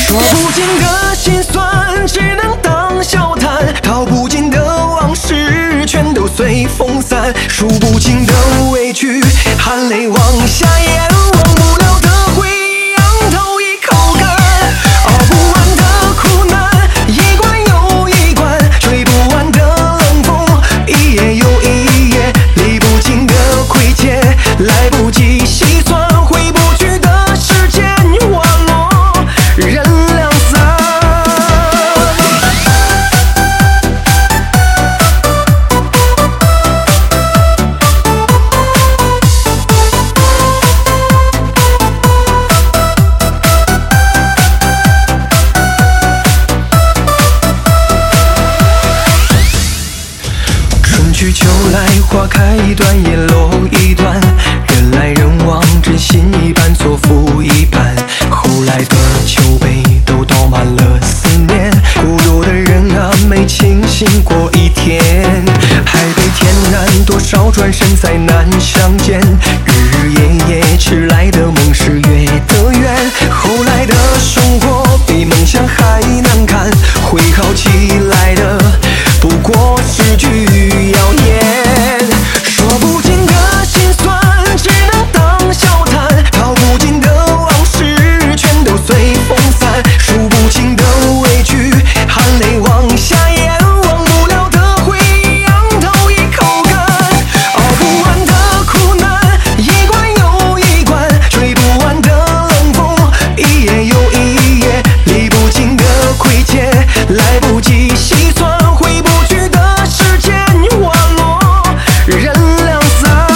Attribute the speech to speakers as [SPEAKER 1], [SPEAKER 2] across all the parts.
[SPEAKER 1] 说不尽的心酸只能当笑谈，道不尽的往事全都随风散，数不尽的委屈含泪往下咽，忘不了的回忆仰头一口干，熬不完的苦难一关又一关，吹不完的冷风一夜又一夜，理不尽的亏欠来不及细算，回不去的时间忘我人两散。春去秋来花开一段也落一段，人来人往真心一半错付一半，后来的酒杯都倒满了思念，孤独的人啊没清醒过一天，海北天然多少转身再难相见，日日夜夜迟来的梦是越的远，后来的生活比梦想还难看，会好起来的不过是句谣言，说不尽的心酸只能当笑谈，道不尽的往事全都随风散，数不尽的委屈含泪往下咽，忘不了的回忆仰头一口干，熬不完的苦难一关又一关，吹不完的冷风一夜又一夜，理不尽的亏欠来不及细算，回不去的时间忘我人两散。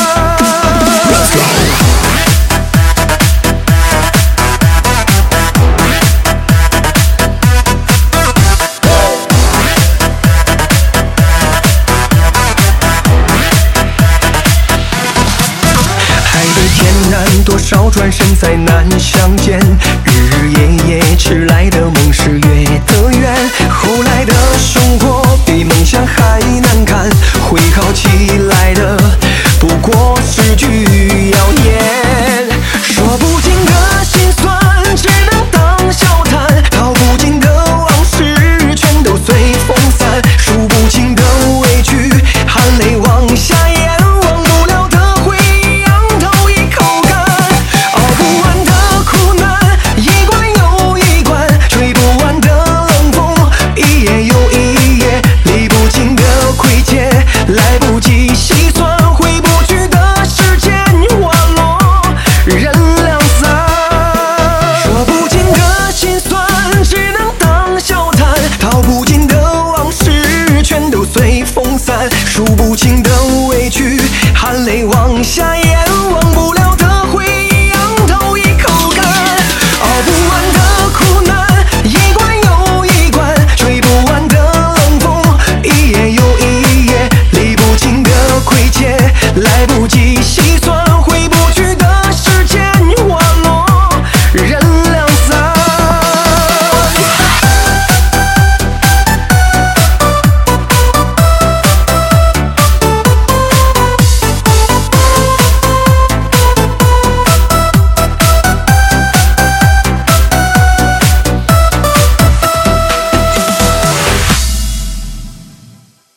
[SPEAKER 1] 海北天然多少转身再难相见，日日夜夜迟来的梦是越的远，后来的生活比梦想还难看，会好起来的不过是句谣言，说不尽的心酸只能当笑谈，道不尽的往事全都随风散，数不尽的委屈含泪往下咽，忘不了的回忆仰头一口干，熬不完的苦难一关又一关，吹不完的冷风一夜又一夜，理不尽的亏欠来不及细算，回不去的时间忘我人两散，说不尽的心酸只能当笑谈，道不尽的往事全都随风散，数不尽的委屈含泪往下咽，忘不了的回忆仰头一口干，熬不完的苦难一关又一关，吹不完的冷风一夜又一夜，理不尽的亏欠来不及细算。